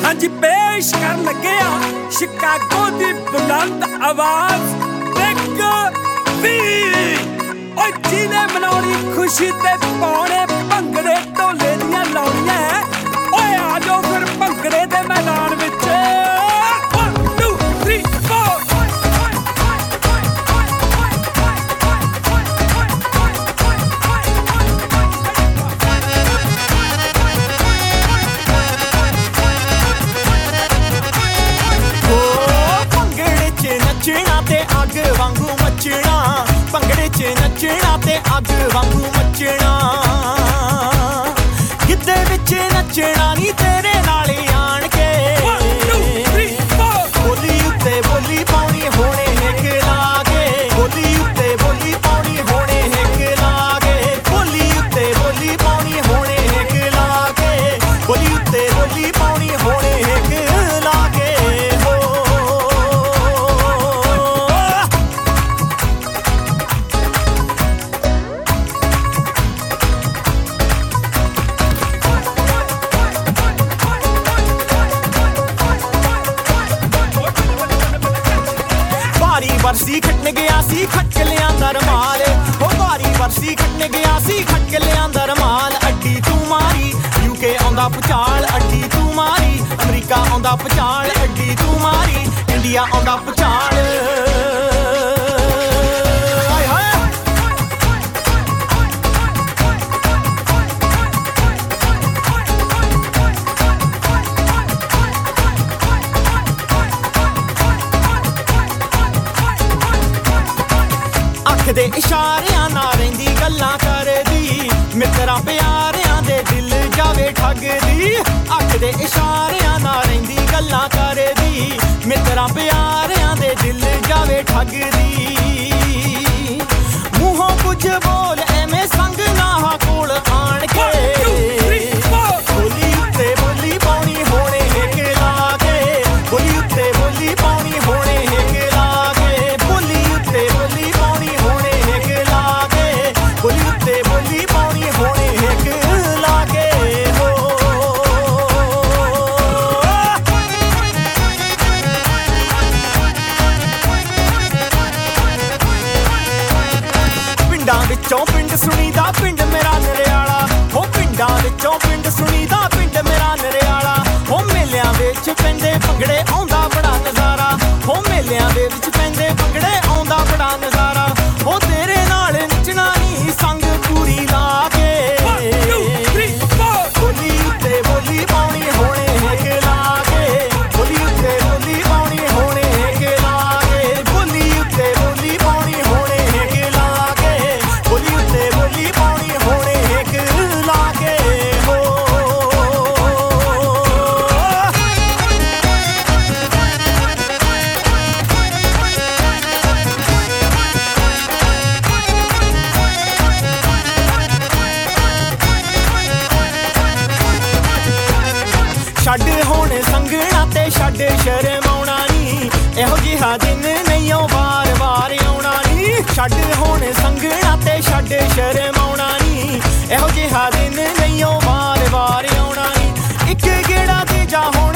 ਹਾਂਜੀ ਪੇਸ਼ ਕਰਨ ਲੱਗਿਆ ਸ਼ਿਕਾਗੋ ਦੀ ਬੁਲੰਦ ਆਵਾਜ਼ ਬਿਗ ਵੀ। ਓਏ ਜਿਹਨੇ ਮਨਾਉਣੀ ਖੁਸ਼ੀ ਤੇ ਪਾਉਣੇ ਭੰਗੜੇ ਢੋਲੇ ਦੀਆਂ ਲਾਉਣੀਆਂ। ਓਏ ਆ ਜਾਓ ਫਿਰ ਭੰਗੜੇ ਦੇ ਮੈਦਾਨ ਵਿੱਚ। ਨੱਚਣਾ ਤੇ ਅੱਗ ਵਾਂਗੂ ਮੱਚਣਾ, ਭੰਗੜੇ 'ਚ ਨੱਚਣਾ ਤੇ ਅੱਗ ਵਾਂਗੂ ਮੱਚਣਾ। ਗਿੱਧੇ ਵਿੱਚ ਨੱਚਣਾ ਨੀ ਤੇਰੇ ਨਾਲ ਆਣ ਕੇ। ਬੋਲੀ ਉੱਤੇ ਬੋਲੀ ਪਾਉਣੀ ਹੋਣੇ ਹਿੱਕ ਲਾ ਕੇ। ਬੋਲੀ ਉੱਤੇ ਬੋਲੀ ਪਾਉਣੀ ਹੋਣੇ ਹਿੱਕ ਲਾ ਕੇ। ਬੋਲੀ ਉੱਤੇ ਬੋਲੀ ਪਾਉਣੀ ਹੋਣੇ ਹਿੱਕ ਲਾ ਕੇ। ਬੋਲੀ ਉੱਤੇ ਬੋਲੀ ਪਾਉਣੀ ਹੋਣੇ ਹਿੱਕ ਲਾ ਕੇ। ਵਰਸੀ ਖੱਟਣ ਗਿਆ ਸੀ ਖੱਟ ਲਿਆਂਦਾ ਰਮਾਲ। ਉਹ ਭਾਰੀ ਵਰਸੀ ਖੱਟਣ ਗਿਆ ਸੀ ਖੱਟ ਲਿਆਂਦਾ ਰਮਾਲ। ਅੱਡੀ ਤੂੰ ਮਾਰੀ UK ਆਉਂਦਾ ਭੁਚਾਲ। ਅੱਡੀ ਤੂੰ ਮਾਰੀ ਅਮਰੀਕਾ ਆਉਂਦਾ ਭੁਚਾਲ। ਅੱਡੀ ਤੂੰ ਮਾਰੀ ਇੰਡੀਆ ਆਉਂਦਾ ਭੁਚਾਲ। ਦੇ ਇਸ਼ਾਰਿਆਂ ਨਾਲ ਰਹਿੰਦੀ ਗੱਲਾਂ ਕਰਦੀ। ਮਿੱਤਰਾਂ ਪਿਆਰਿਆਂ ਦੇ ਦਿਲ ਜਾਵੇ ਠੱਗਦੀ। ਅੱਖ ਦੇ ਇਸ਼ਾਰਿਆਂ ਨਾਲ ਰਹਿੰਦੀ ਗੱਲਾਂ ਕਰਦੀ। ਮਿੱਤਰਾਂ ਪਿਆਰਿਆਂ ਦੇ ਦਿਲ ਜਾਵੇ ਠੱਗਦੀ। ਮੂੰਹੋਂ ਕੁਝ ਬੋਲ ਐਵੇਂ ਸੰਗ ਨਾ ਕੋਲ ਆਣ ਕੇ। ਬੋਲੀ ਉੱਤੇ ਬੋਲੀ ਪਾਉਣੀ ਹੋਣੇ ਹਿੱਕ ਲਾ ਕੇ। ਬੋਲੀ ਉੱਤੇ ਬੋਲੀ ਪਾਉਣੀ ਹੋਣੇ ਹਿੱਕ ਲਾ ਕੇ। ਬੋਲੀ ਉੱਤੇ ਬੋਲੀ ਪਾਉਣੀ ਹੋਣੇ ਹਿੱਕ ਲਾ ਕੇ। ਬੋਲੀ ਉੱਤੇ ਬੋਲੀ ਪਾਉਣੀ ਹੋਣੇ ਹਿੱਕ ਲਾ ਕੇ। ਪਿੰਡਾਂ ਵਿੱਚੋਂ ਪਿੰਡ ਸੁਣੀਦਾ ਪਿੰਡ ਮੇਰਾ ਨਰਿਆਲਾ। ਹੋ ਪਿੰਡਾਂ ਵਿੱਚੋਂ ਪਿੰਡ ਸੁਣੀਦਾ ਪਿੰਡ ਮੇਰਾ ਨਰਿਆਲਾ। ਹੋ ਮੇਲਿਆਂ ਵਿੱਚ ਪੈਂਦੇ ਭੰਗੜੇ ਆਉਂਦਾ ਬੜਾ ਨਜ਼ਾਰਾ। ਹੋ ਮੇਲਿਆਂ ਦੇ ਵਿੱਚ ਪੈਂਦੇ ਭੰਗੜੇ ਆਉਂਦਾ ਬੜਾ ਨਜ਼ਾਰਾ। ਹੋ ਤੇਰੇ ਨਾਲ ਨੱਚਣਾ ਨੀ ਸੰਗ ਪੂਰੀ ਲਾ ਕੇ। ਬੋਲੀ ਉੱਤੇ ਬੋਲੀ ਪਾਉਣੀ ਹੋਣੇ ਹਿੱਕ ਲਾ ਕੇ। ਬੋਲੀ ਉੱਤੇ ਬੋਲੀ ਪਾਉਣੀ ਹੋਣੇ ਹਿੱਕ ਲਾ ਕੇ। ਬੋਲੀ ਉੱਤੇ ਬੋਲੀ ਪਾਉਣੀ ਹੋਣੇ ਹਿੱਕ ਲਾ ਕੇ। ਬੋਲੀ ਉੱਤੇ ਬੋਲੀ ਪਾਉਣੀ ਹੋਣੇ ਹਿੱਕ ਲਾ ਕੇ। ਛੱਡ ਹੁਣ ਸੰਗਣਾ ਤੇ ਛੱਡ ਸ਼ਰਮਾਉਣਾ ਨੀ। ਇਹੋ ਜਿਹਾ ਦਿਨ ਨਹੀਂ ਓ ਵਾਰ ਵਾਰ ਆਉਣਾ ਨੀ। ਛੱਡ ਹੁਣ ਸੰਗਣਾ ਤੇ ਛੱਡ ਸ਼ਰਮਾਉਣਾ ਨੀ। ਇਹੋ ਜਿਹਾ ਦਿਨ ਨਹੀਂ ਓ ਵਾਰ ਵਾਰ ਆਉਣਾ ਨੀ। ਇੱਕ ਗੇੜਾ ਤੇ ਜਾ ਹੁਣ